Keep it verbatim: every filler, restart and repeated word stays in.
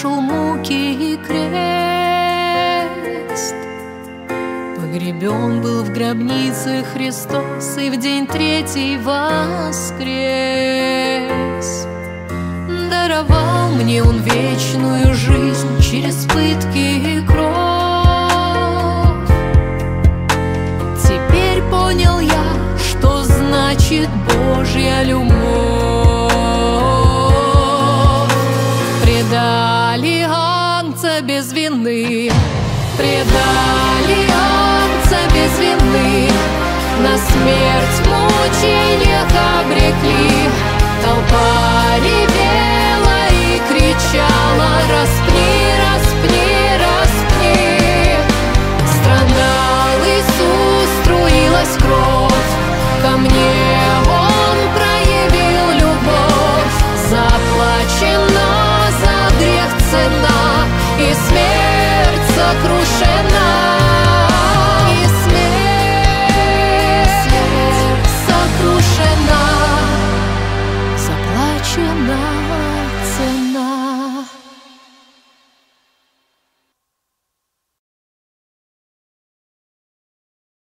прошел муки и крест. Погребен был в гробнице Христос, и в день третий воскрес. Даровал мне Он вечную жизнь через пытки и кровь. Теперь понял я, что значит Божья любовь. Предали Агнца без вины, предали Агнца без вины, на смерть в мучениях обрекли. Толпа ревела и кричала: распни, распни, распни. Страдал Иисус, струилась кровь, ко мне Он проявил любовь. Заплачена за грех цена, и смерть сокрушена.